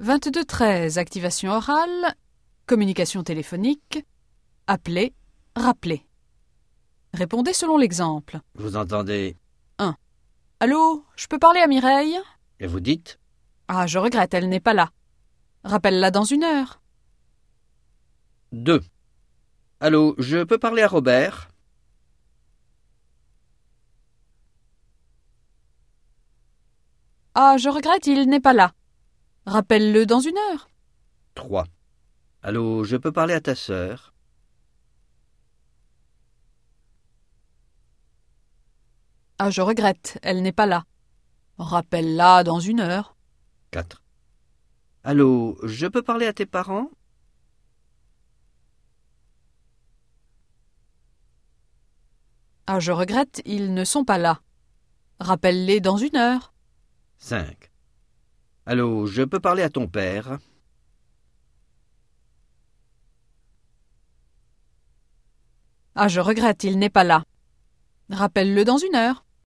22-13, activation orale, communication téléphonique, appeler, rappeler. Répondez selon l'exemple. Vous entendez 1. Allô, je peux parler à Mireille? et vous dites Ah, je regrette, elle n'est pas là. Rappelle-la dans 1 heure. 2. Allô, je peux parler à Robert? Ah, je regrette, il n'est pas là. Rappelle-le dans 1 heure. 3. Allô, je peux parler à ta sœur? Ah, je regrette, elle n'est pas là. Rappelle-la dans 1 heure. 4. Allô, je peux parler à tes parents? Ah, je regrette, ils ne sont pas là. Rappelle-les dans 1 heure. 5. Allô, je peux parler à ton père? Ah, je regrette, il n'est pas là. Rappelle-le dans 1 heure.